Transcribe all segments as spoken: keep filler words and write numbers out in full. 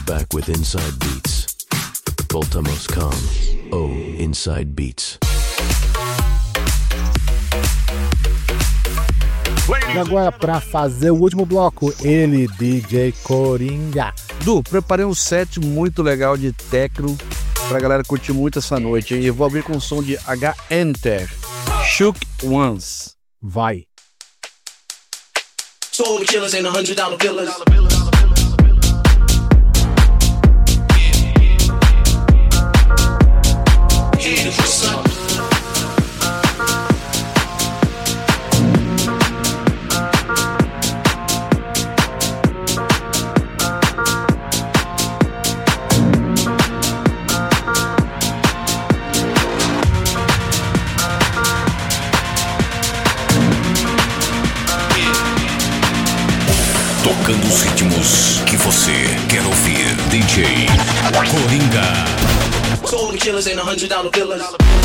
back with Inside Beats. Voltamos com. Oh, Inside Beats. E agora, pra fazer o último bloco, ele, D J Coringa. Du, preparei um set muito legal de techno pra galera curtir muito essa noite. E eu vou abrir com o som de H-Enter, Shook Ones. Vai. Soul killers ain't a hundred dollar billers. Here's what's up. Tocando os ritmos que você quer ouvir. D J Coringa. Soul killers ain't a hundred dollar billers.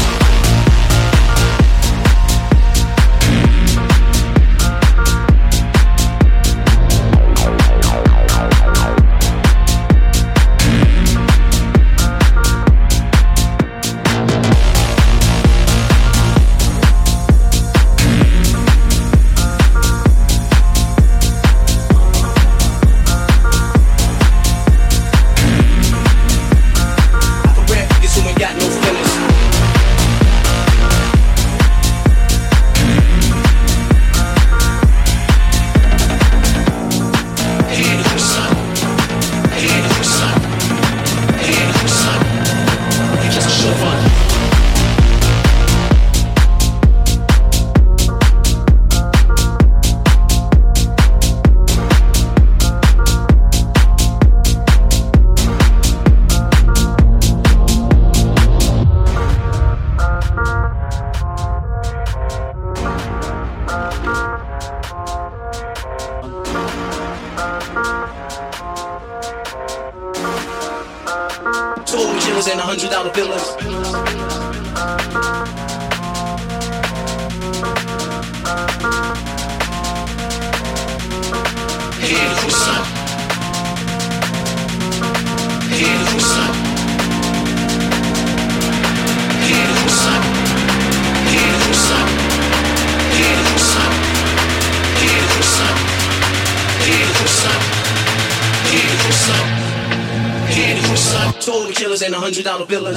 Soul killers ain't a hundred dollar billers.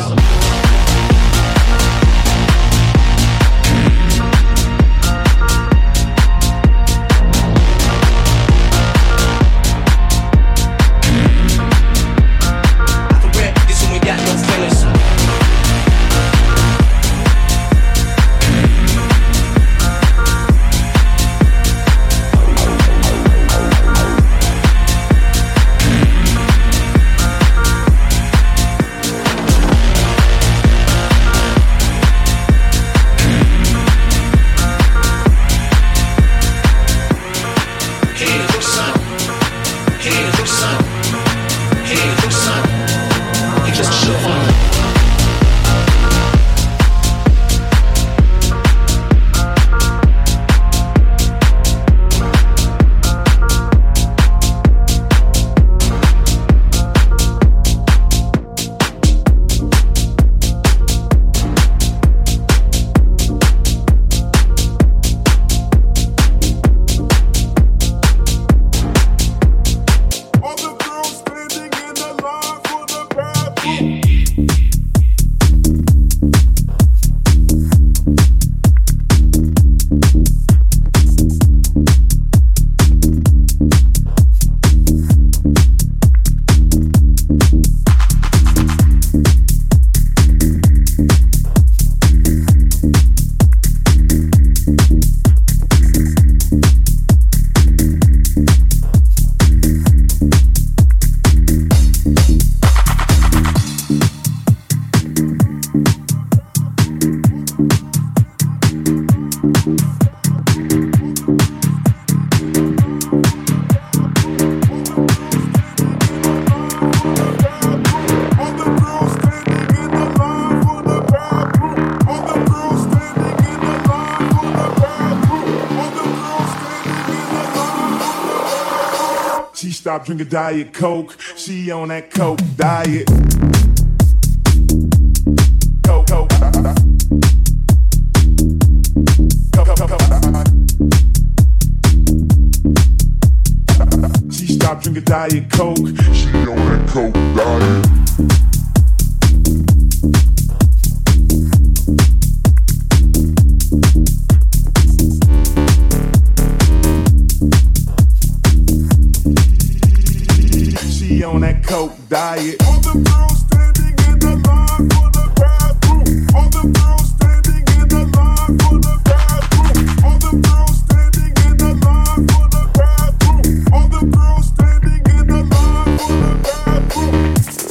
She stopped drinking Diet Coke. She on that coke diet. Coke, coke. Coke, coke, coke. She stopped drinking Diet Coke. She on that coke diet. She on that coke diet. All the girls standing in the line for the bathroom. All the girls standing in the line for the bathroom. All the girls standing in the line for the bathroom. All the girls standing in the line for the bathroom.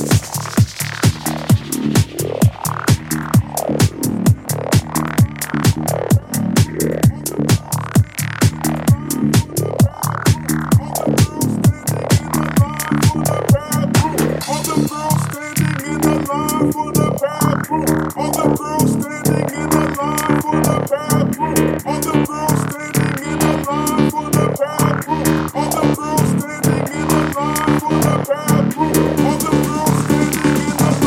All the girls standing in the line for the bathroom. All the girls standing in the line for the bathroom. All the girls standing in the line for the bathroom. All the girls standing in the line for the bathroom. All the girls standing in the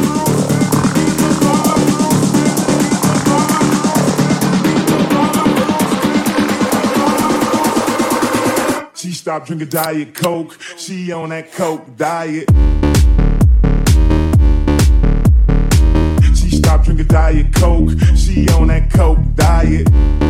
line. She stopped drinking Diet Coke. She on that coke diet. She stopped drinking Diet Coke. She on that coke diet.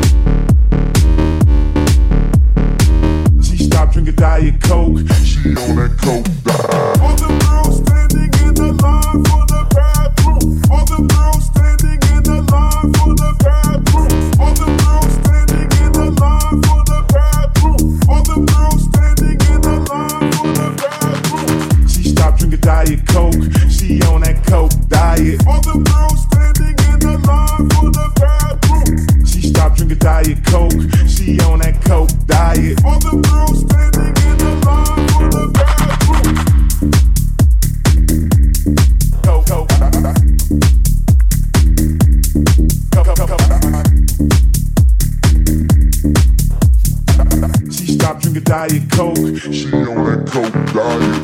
She stopped drinking Diet Coke. She on that coke diet. All the girls standing in the line for the bathroom. All the girls standing in the line for the bathroom. All the girls standing in the line for the bathroom. All the girls standing in the line for the bathroom. She stopped drinking Diet Coke. She on that coke diet. All the girls standing in the line for the bathroom. She stopped drinking Diet Coke. She on that coke diet. All the girls standing in the line for the bathroom. Coke, coke. Coke, coke, coke. She stopped drinking Diet Coke. She on that coke diet.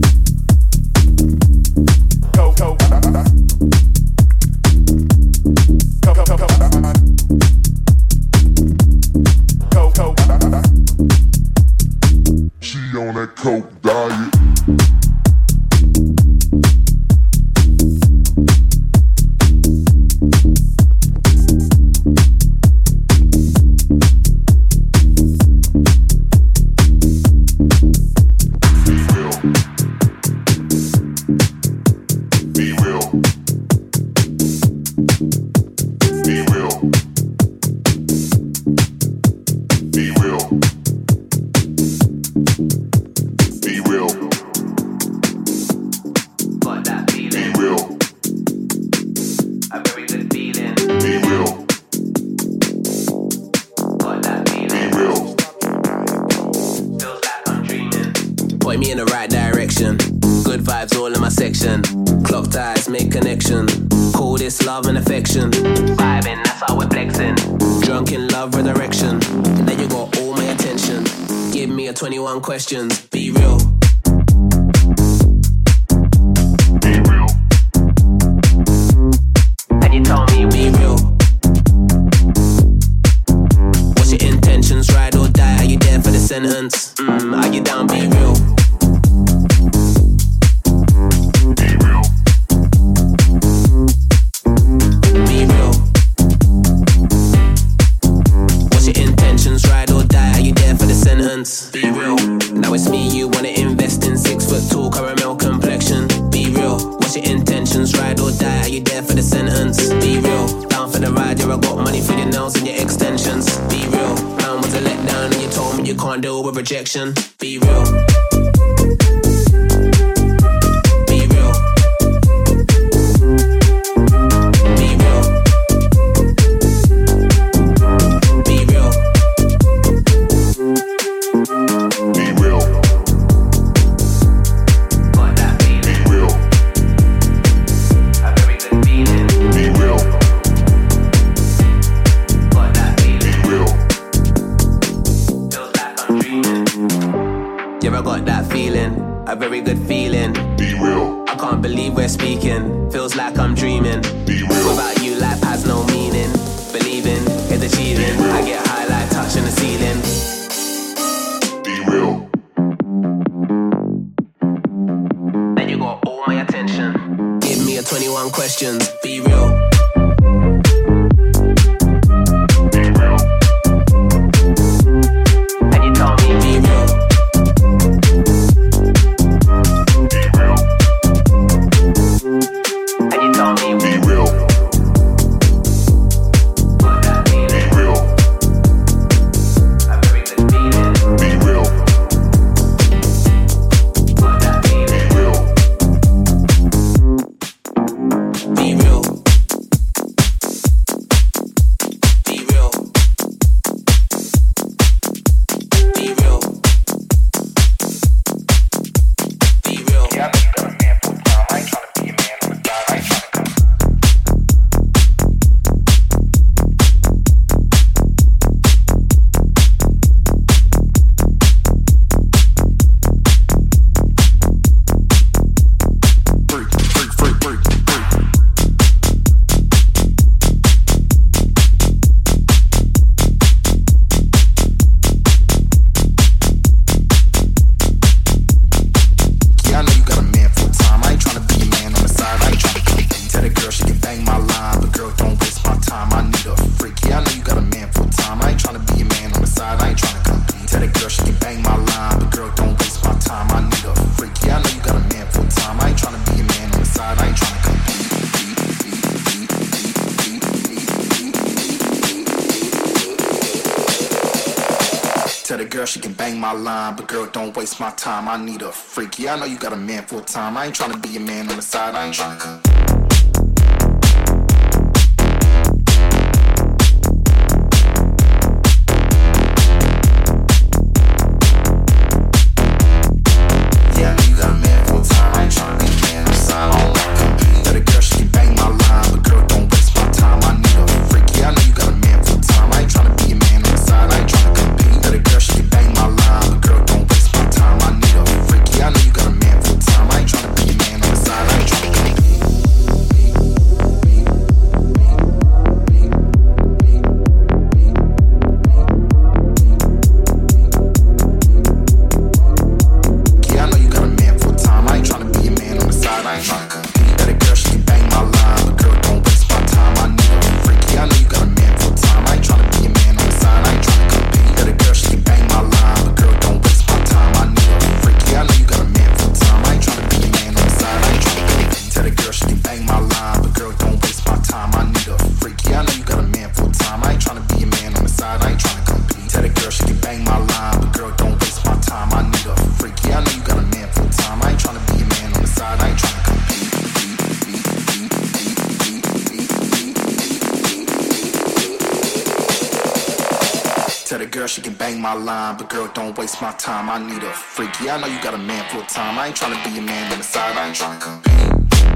Coke, coke. Coke, coke, coke. Coke, coke. She on that coke diet. twenty-one questions, be real. Be real. And you told me, be real. What's your intentions, ride or die? Are you there for the sentence? Mm, are you down, be real? Be real. Be real. What's your intentions, ride or die? Are you there for the sentence? Be real. Now it's me you wanna invest in. Six foot tall, caramel complexion. Be real. What's your intentions, ride or die? Are you there for the sentence? Be real. Down for the ride, yeah, I got money for your nails and your extensions. Be real. Man was a letdown and you told me you can't deal with rejection. Be real. Be real. Be real. Be real. Be real. Got that Be feeling, real. a very good feeling. Be real. Got that Be feeling, real. feels like I'm dreaming. Yeah, I got real. I can't believe we're speaking. Feels like I'm dreaming. Be real. Without you, life has no meaning. Believing in achieving. I get high like touching the ceiling. Be real. And you got all my attention. Give me a twenty-one questions. Be real. Be real. And you told me be real. Be real. And you told me Be real. what that Be meaning. real. A very good feeling. Be real. What that Be meaning. real. Be real. Be real. Be real. Be real. Yeah, I know you got a man full time. I ain't tryna be a man on the side. I ain't tryna come. Freak, freak, freak, freak, freak. Yeah, I know you got a man full time. I ain't tryna be a man on the side. I ain't tryna come. Tell the girl she can bang my line, but girl, don't waste my time. I need a freak. Yeah, I know you got a man full time. I ain't tryna be a man on the side. I ain't tryna come. Tell the girl she can bang my line, but girl, don't waste my time. I need a freak. Yeah, I know you got a man full time. I ain't tryna be a man on the side. I ain't tryna come. Tell the girl she can bang my line, but girl, don't waste my time. I need a freak. Yeah, I know you got a man full time. I ain't tryna be a man on the side. I ain't tryna come. Yeah, I know you got a man full time. I ain't tryna be a man on the side. I don't wanna compete. Tell the girl she can bang my line, but girl, don't waste my time. I need a freak. Yeah, I know you got a man full time. I ain't tryna be a man on the side. I ain't tryna compete. Tell the girl she can bang my line, but girl, don't waste my time. I need a freak. Yeah, I know you got a man full time. I ain't tryna be a man on the side. I ain't tryna compete. Yeah, I know you got a man full time. I ain't tryna be a man on the side. I ain't tryna compete. Tell the girl she can bang my line, but girl, don't waste my time. I need a freak. Yeah, I know you got a man full time. I ain't tryna be a man on the side. I ain't tryna compete. Tell the girl she can bang my line, but girl, don't waste my time. I need a freak. Yeah, I know you got a man full time. I ain't tryna be a man on the side. I ain't tryna compete. Tell the girl she can bang my line, but girl, don't waste my time. I need a freak. Yeah, I know you got a man full time. I ain't tryna be a man on the side. I ain't tryna compete. Tell the girl she can bang my line, but girl, don't waste my time. I need a freak. Yeah, I know you got a man full time. I ain't tryna be a man on the side. I ain't tryna compete. Tell the girl she can bang my line, but girl, don't waste my time. I need a freak. Yeah, I know you got a man full time. I ain't tryna be a man on the side. I ain't tryna compete.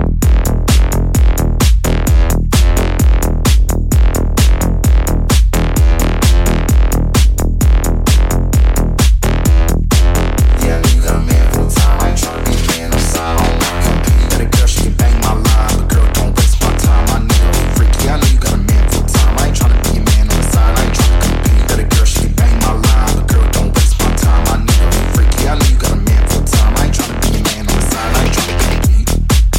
Yeah, I know you got a man full time. I ain't tryna be a man on the side. I don't wanna compete. Tell the girl she can bang my line, but girl, don't waste my time. I need a freak. Yeah, I know you got a man full time. I ain't tryna be a man on the side. I ain't tryna compete. Tell the girl she can bang my line, but girl, don't waste my time. I need a freak. Yeah, I know you got a man full time. I ain't tryna be a man on the side. I ain't tryna compete.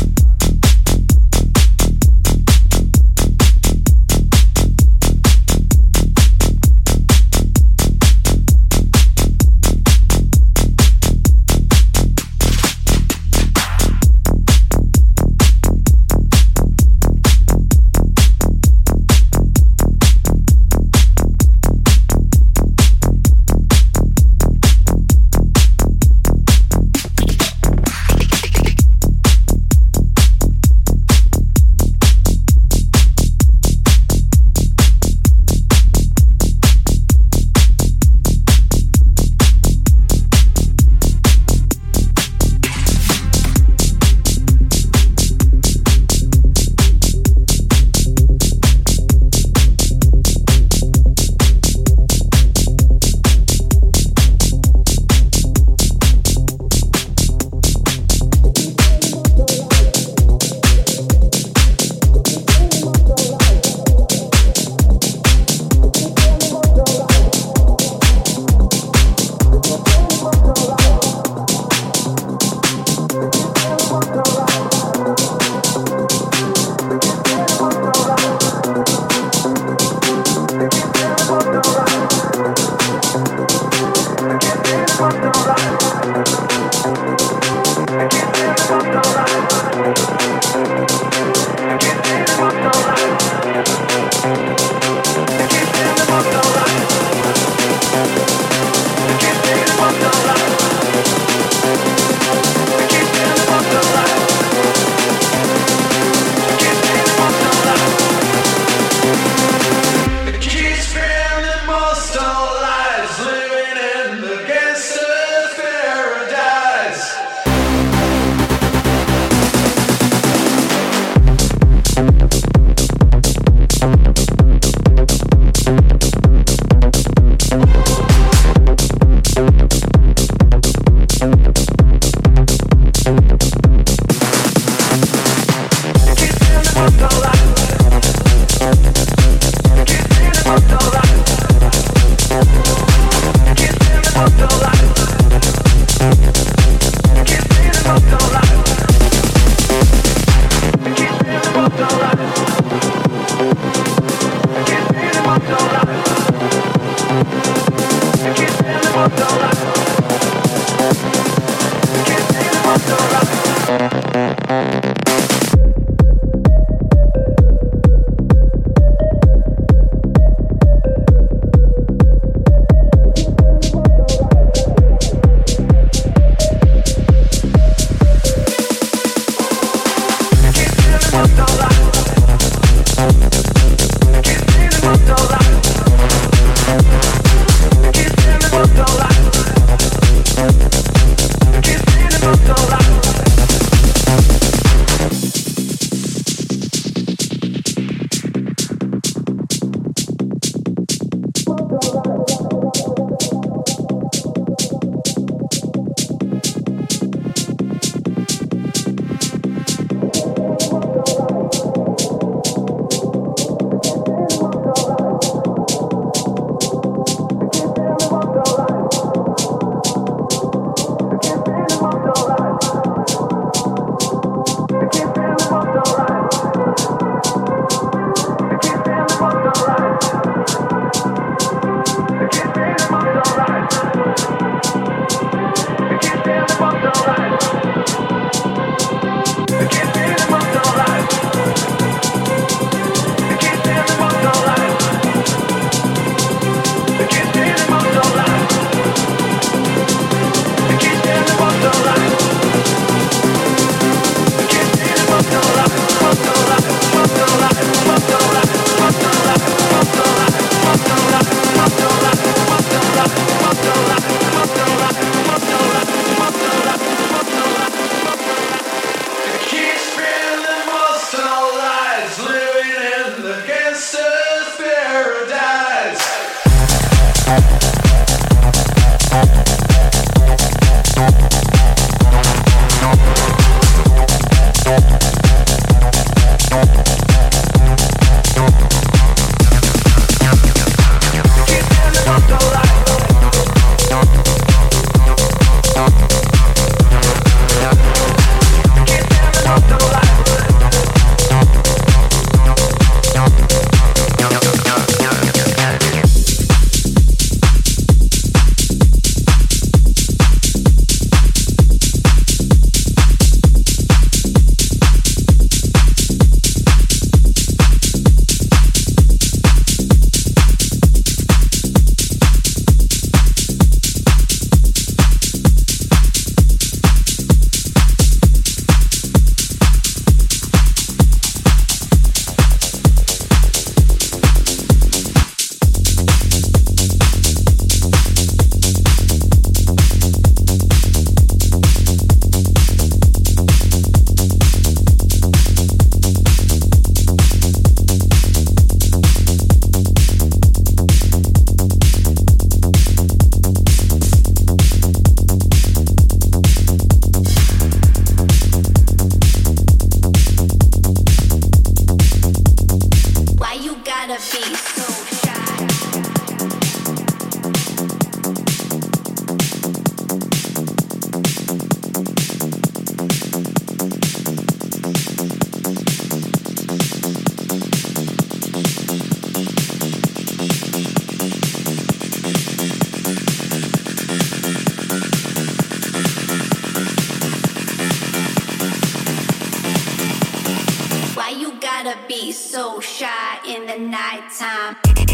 be so shy in the nighttime?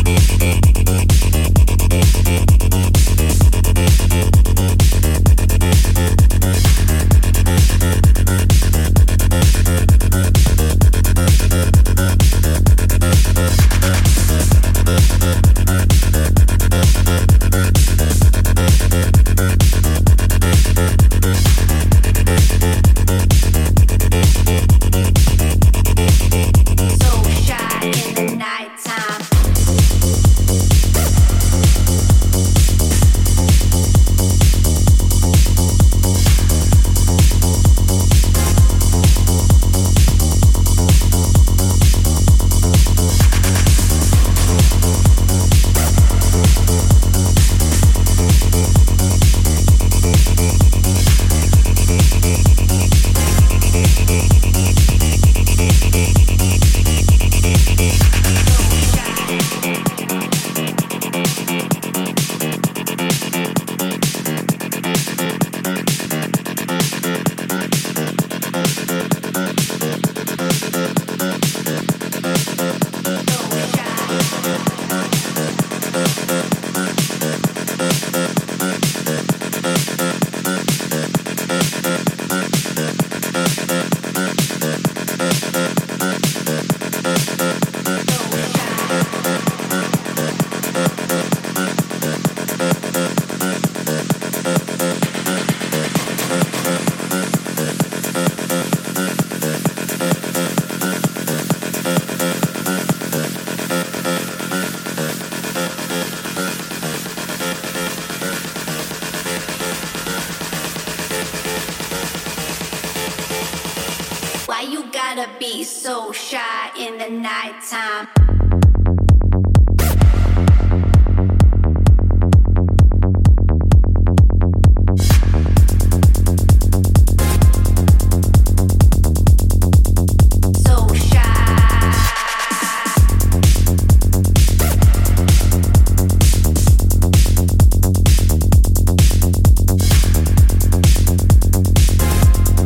Why you gotta be so shy in the nighttime?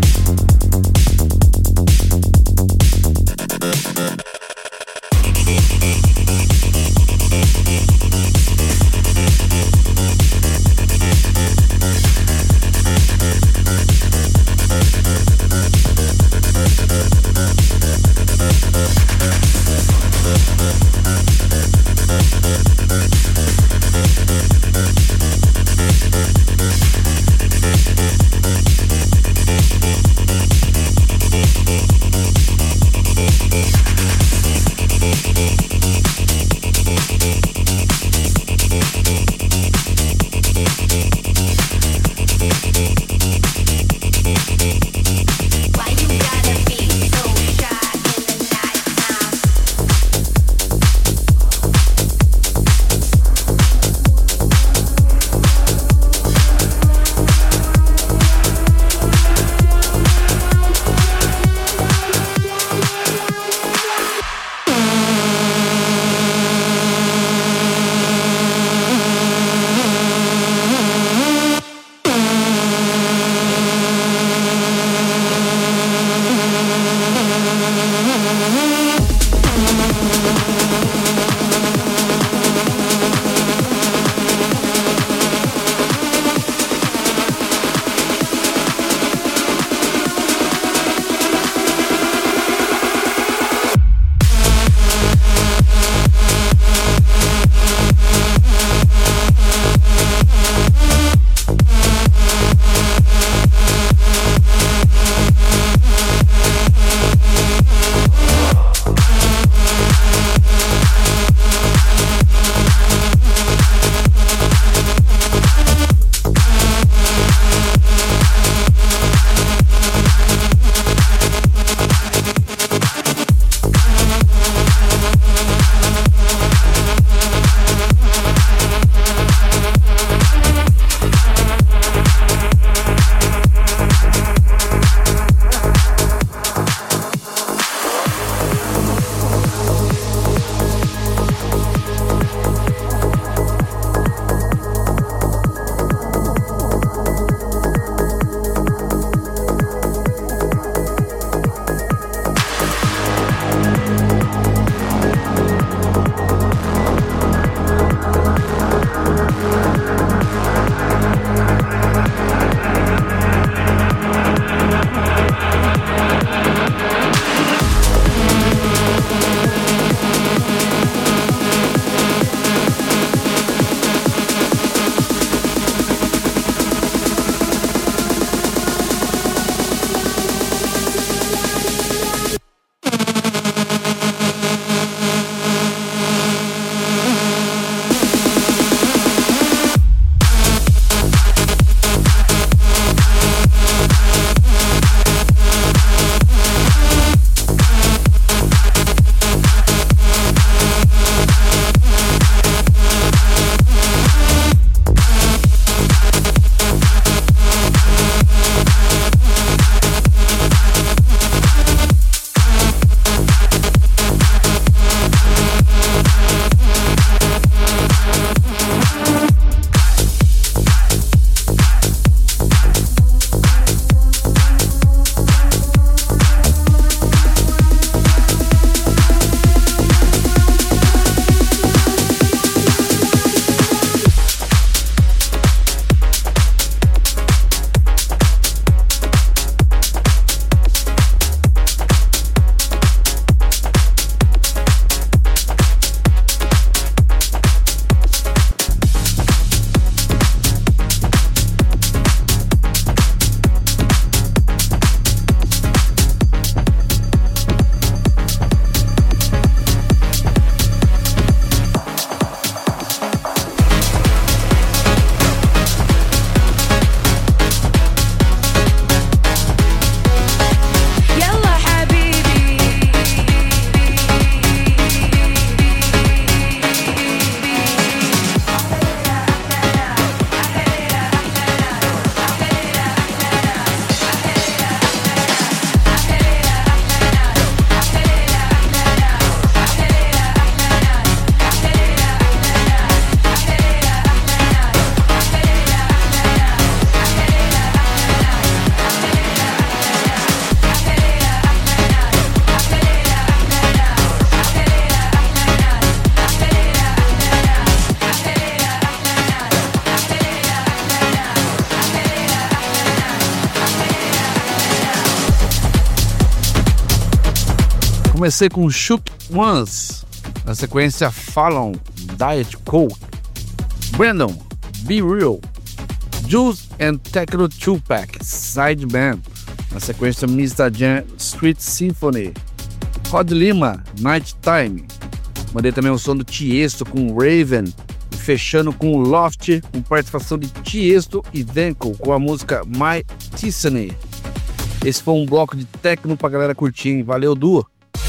We'll be right back. Comecei com Shook Ones, na sequência Fallon, Diet Coke, Brandon, Be Real, Juice and Techno two pack, Sideman, na sequência mister Jam, Street Symphony, Rod Lima, Night Time. Mandei também o som do Tiesto com Raven, e fechando com o Loft, com participação de Tiesto e Denko com a música My Tiffany. Esse foi um bloco de techno pra galera curtir, hein? Valeu, duo!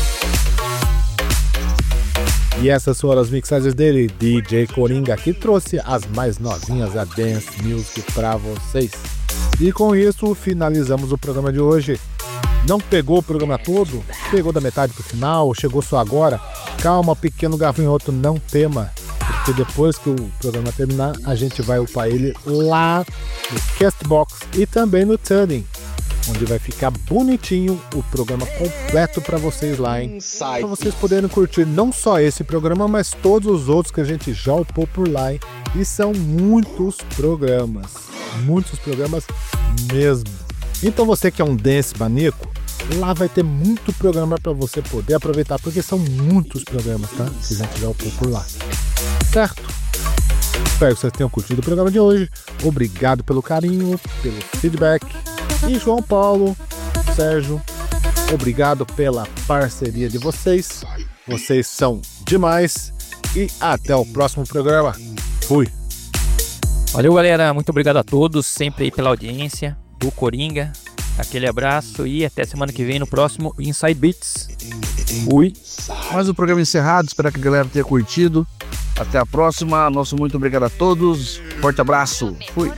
E essas foram as mixagens dele, D J Coringa, que trouxe as mais novinhas da Dance Music pra vocês. E com isso finalizamos o programa de hoje. Não pegou o programa todo? Pegou da metade pro final? Chegou só agora? Calma, pequeno gafanhoto, não tema, porque depois que o programa terminar, a gente vai upar ele lá no Castbox e também no Tuning, onde vai ficar bonitinho o programa completo para vocês lá, hein? Para vocês poderem curtir não só esse programa, mas todos os outros que a gente já upou por lá, hein? E são muitos programas, muitos programas mesmo. Então você que é um dance maníaco, lá vai ter muito programa para você poder aproveitar, porque são muitos programas, tá? Que a gente já upou por lá, certo? Espero que vocês tenham curtido o programa de hoje. Obrigado pelo carinho, pelo feedback. E João Paulo, Sérgio, obrigado pela parceria de vocês. Vocês são demais. E até o próximo programa. Fui. Valeu, galera. Muito obrigado a todos, sempre aí pela audiência do Coringa. Aquele abraço e até semana que vem no próximo Inside Beats. Fui. Mais um programa encerrado. Espero que a galera tenha curtido. Até a próxima. Nosso muito obrigado a todos. Forte abraço. Fui.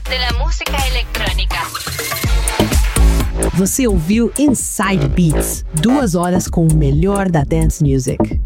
Você ouviu Inside Beats, duas horas com o melhor da Dance Music.